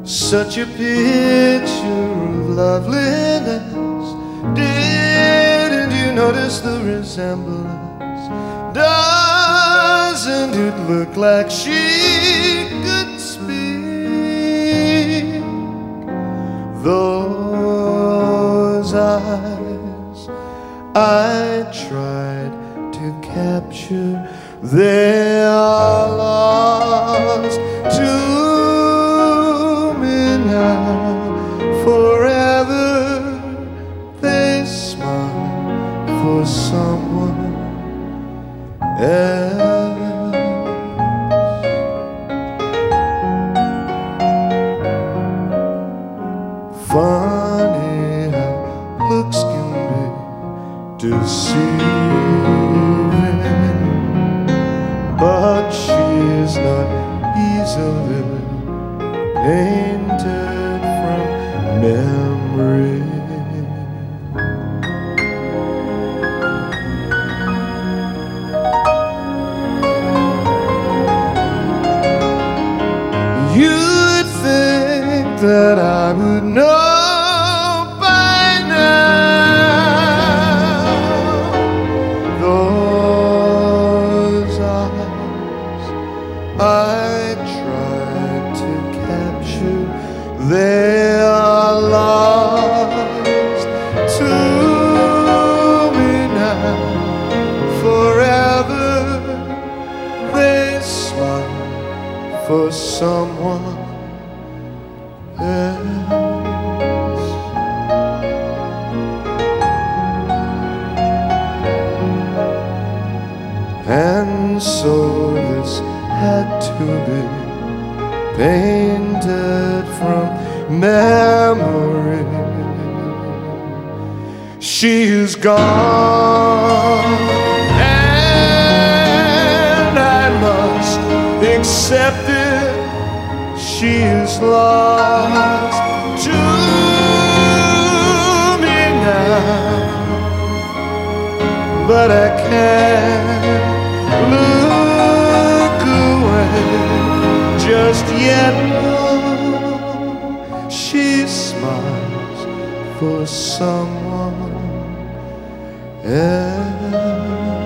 such a picture of loveliness. Didn't you notice the resemblance? Doesn't it look like she could speak? Those eyes I tried to capture, they are lost to me now. Forever they smile for someone else. Funny how looks can be deceiving, but she is not easily painted from memory. You'd think that I would know by now. Those eyes I tried to capture, they are lost to me now. Forever they smile for someone else. And so this had to be painted from memory. She is gone, and I must accept it. She is lost to me now, but I can't look away just yet. No, she smiles for someone else.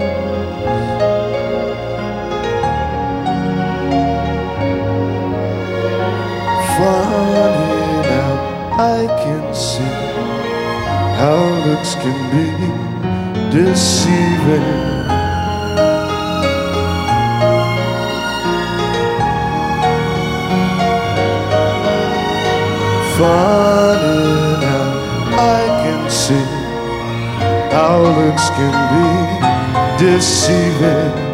Funny now I can see how looks can be deceiving. Funny now I can see how looks can be deceiving.